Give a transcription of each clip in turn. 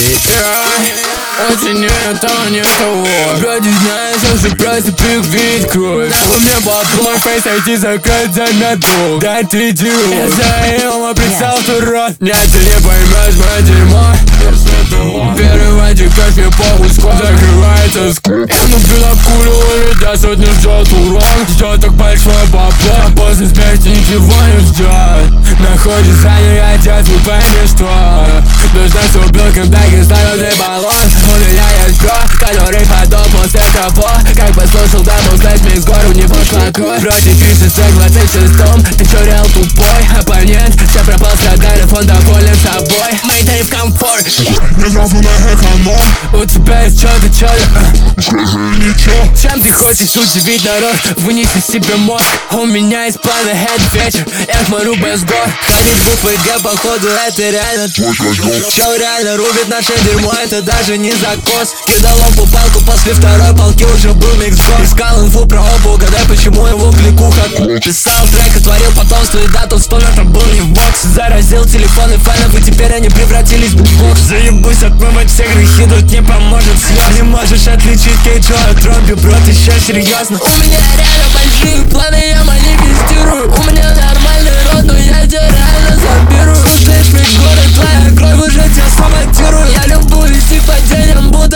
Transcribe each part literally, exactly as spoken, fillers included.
Я очень не этого, не того. Вроде знаешь, он же просто прикрыть кровь. У меня попробуй фейс найти, закрыть за надолго. Да ты дюк. Я заел, мой прицел турот. Нет, ты не поймешь мое дерьмо. Переводи кровь, мне похуй, скоро закрывается скуп. Я набил обкурил, и до сотни ждет урон. Ждет так большой бабло, а после смерти ничего не ждет. Находится не отец, вы пойми, что нужно, что убил, когда я ставил ты баллон. У меня есть бро, который подол после того, как послушал дабл слэш, мне с гору не пошла кровь. Вроде тридцать двадцать шестом, ты чё реал тупой? Оппонент, все пропал, страдали, фон доволен собой. Мейдэй в комфорт. Я сразу на эконом. У тебя есть что-то, чё-то? Скажи ничего. Чем ты хочешь удивить народ? Вынеси себе мозг. У меня есть планы, этот вечер. Я смотрю без гор. Ходить в УПГ, походу, это реально. Чё реально рубит наше дерьмо, это даже не закос. Кидал лампу палку, после второй палки уже был микс гор. Искал инфу про опу, угадай, почему его кликуха. Писал трек и творил потомство, и да, тот столер там был не в бокс. Заразил телефоны фанов, и теперь они превратились в букбокс. Заебусь отмывать все грехи, тут не поможет слез. Не можешь отличить Кейджо от Робби, бро, ты ща серьезно? У меня реально большие планы, я манифестирую. У меня нормальный рот, но я тебя реально заберу. Слушаешь весь город, твоя кровь уже тебя самонтирую. Я любуюсь и падением буду.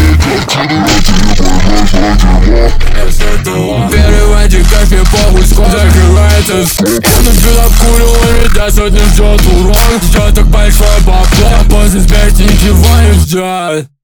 Переводи кровь, мне похуй, скоро закрывается скуп. Я набил обкурил, и до сотни ждет урон. Ждет так большой бабло, а после смерти ничего не ждет.